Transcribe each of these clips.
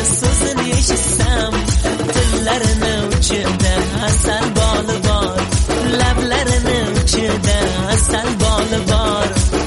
so'zini eshitsam, tillarini uchida asal boli bor, lablarini uchida asal boli bor.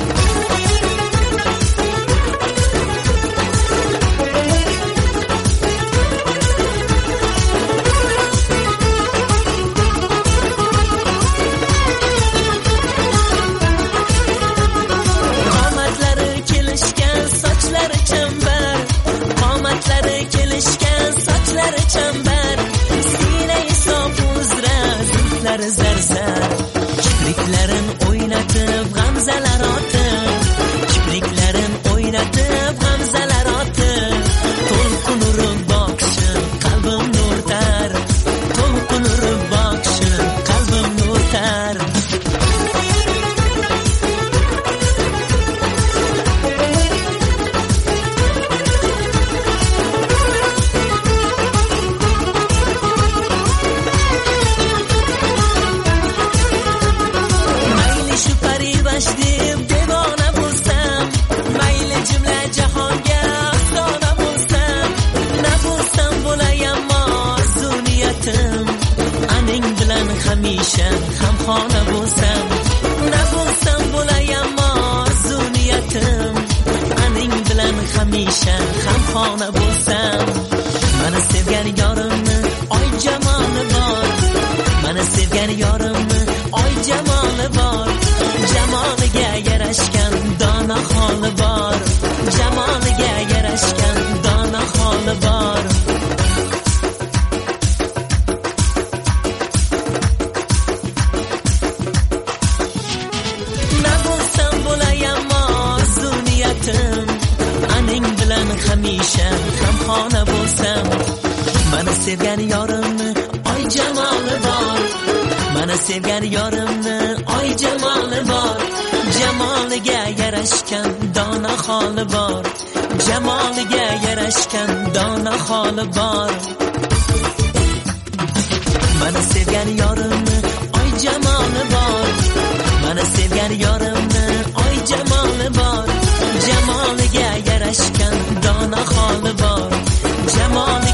Zarzar kipriklarin o'ynatib g'amzalar otib, kipriklarin o'ynatib g'amzalar otib, to'lqin urib boqishim qalbim nurtar, to'lqin urib boqishim qalbim nurtar. deb devona bo'lsam, mayli jumla jahonga afsona bo'lsam, na bo'lsam bo'layam ma'zuniyatim, aning bilan hamisha hamxona bo'lsam, na bo'lsam bo'layam ma'zuniyatim, aning bilan hamisha hamxona bo'lsam. Mana sevgan yorimni oy jamoli bor, mana sevgan yorimni oy jamoli bor, jamoliga yarashgan dona holi bor, jamoliga yarashgan dona holi bor. Na bo'lsam bo'layam ma'zuniyatim, aning bilan hamisha hamxona bo'lsam. Mana sevgan yorimni oy jamoli bor, mana sevgan yorimni oy jamoli bor, jamoliga yarashgan dona holi bor, jamoliga yarashgan dona holi bor. Mana sevgan yorimni oy jamoli bor, mana sevgan yorimni oy jamoli bor, jamoliga yarashgan dona holi bor, jamoliga